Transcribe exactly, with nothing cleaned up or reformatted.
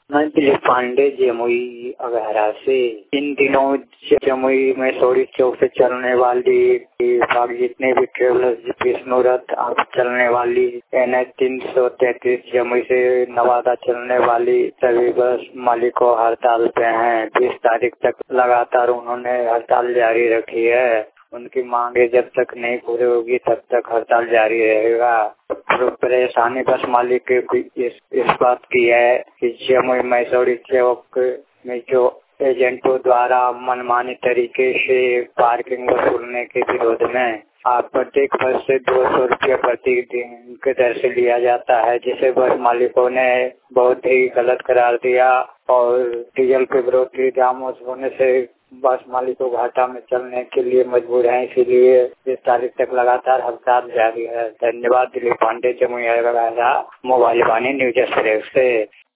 मैं दिलीप पांडे जमुई अगहरा से। इन दिनों जमुई में सोड़ी चौक से चलने वाली बाग जितने भी ट्रेवलर्स विष्णु रथ चलने वाली एन एच तीन सौ तैतीस जमुई से नवादा चलने वाली सभी बस मालिकों हड़ताल पे हैं। बीस तारीख तक लगातार उन्होंने हड़ताल जारी रखी है। उनकी मांगे जब तक नहीं पूरी होगी तब तक हड़ताल जारी रहेगा। तो परेशानी बस मालिक की इस, इस बात की है कि जमुई मैसौड़ी चौक में जो एजेंटों द्वारा मनमानी तरीके से पार्किंग वसूलने के विरोध में आप प्रत्येक बस से दो सौ रुपये प्रति दिन के दर से लिया जाता है, जिसे बस मालिकों ने बहुत ही गलत करार दिया और डीजल के विरोधी दामों होने से बस मालिकों घाटा में चलने के लिए मजबूर हैं। इसीलिए इस तारीख तक लगातार हड़ताल जारी है। धन्यवाद। Dilip Pandey Jamui Aghara, mobile Vani news express से।